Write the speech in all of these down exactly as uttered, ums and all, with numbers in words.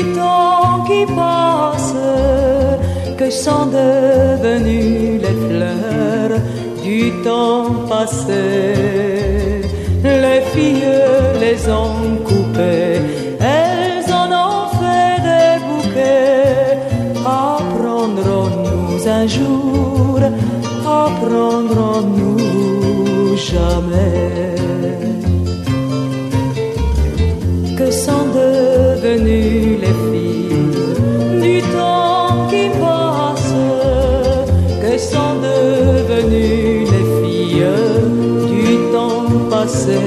temps qui passe, que sont devenues les fleurs du temps passé. Les filles les ont coupées, elles en ont fait des bouquets. Apprendrons-nous un jour, apprendrons-nous jamais? Que sont devenues les filles du temps qui passe? Que sont devenues les filles du temps passé?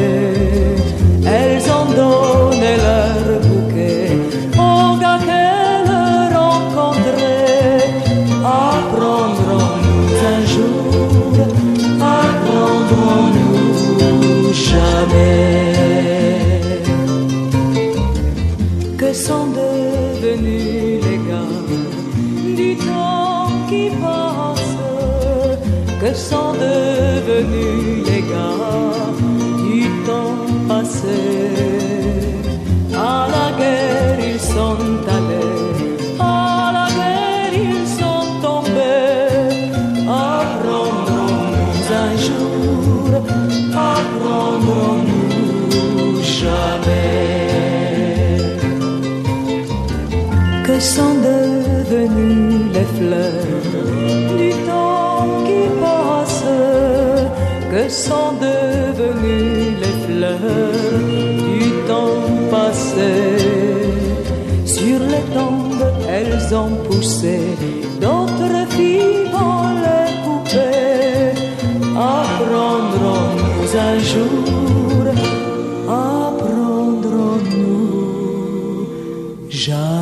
Elles ont donné leur bouquet aux gars qu'elles rencontraient. Apprendrons-nous un jour, apprendrons-nous jamais? Que sont devenus les gars du temps qui passe? Que sont devenus les gars du temps passé? À la guerre ils sont allés, à la guerre ils sont tombés. Apprendrons-nous un jour, apprendrons-nous jamais? Que sont devenues les fleurs du temps qui passe? Que sont devenues les fleurs du temps passé? Sur les tombes elles ont poussé, d'autres filles vont les couper. Apprendrons-nous un jour, apprendrons-nous jamais?